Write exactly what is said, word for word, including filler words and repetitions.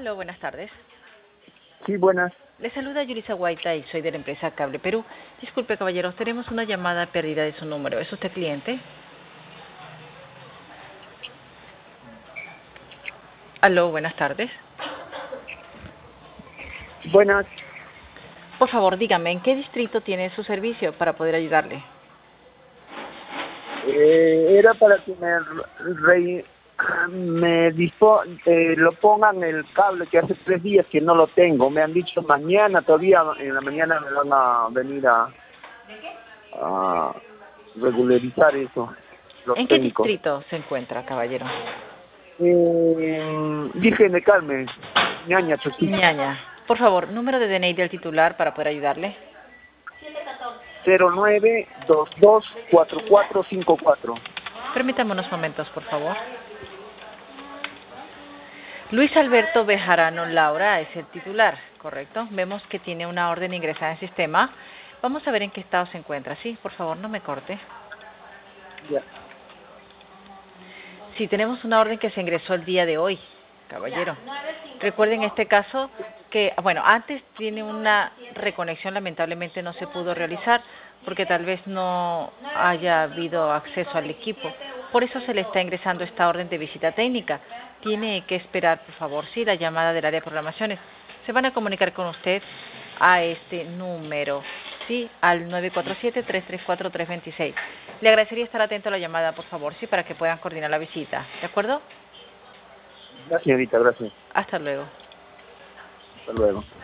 Aló, buenas tardes. Sí, buenas. Le saluda Yulisa Guaita y soy de la empresa Cable Perú. Disculpe, caballeros, tenemos una llamada perdida de su número. ¿Es usted cliente? Aló, buenas tardes. Buenas. Por favor, dígame, ¿en qué distrito tiene su servicio para poder ayudarle? Eh, era para que me, re, me dispo, eh, lo pongan el cable que hace tres días que no lo tengo. Me han dicho mañana, todavía en la mañana me van a venir a, a regularizar eso, los ¿En qué técnicos. distrito se encuentra, caballero? Eh, Virgen de Carmen, ñaña, Chosquito. Ñaña. Por favor, número de D N I del titular para poder ayudarle. cero nueve dos dos cuatro cuatro cinco cuatro. Permítame unos momentos, por favor. Luis Alberto Bejarano Laura es el titular, ¿correcto? Vemos que tiene una orden ingresada en sistema. Vamos a ver en qué estado se encuentra. Sí, por favor, no me corte. Ya. Sí, tenemos una orden que se ingresó el día de hoy, caballero. Recuerden en este caso que, bueno, antes tiene una reconexión, lamentablemente no se pudo realizar porque tal vez no haya habido acceso al equipo. Por eso se le está ingresando esta orden de visita técnica. Tiene que esperar, por favor, sí, la llamada del área de programaciones. Se van a comunicar con usted a este número, sí, al nueve cuatro siete, tres tres cuatro, tres dos seis. Le agradecería estar atento a la llamada, por favor, sí, para que puedan coordinar la visita. ¿De acuerdo? Gracias, señorita, gracias. Hasta luego. Hasta luego.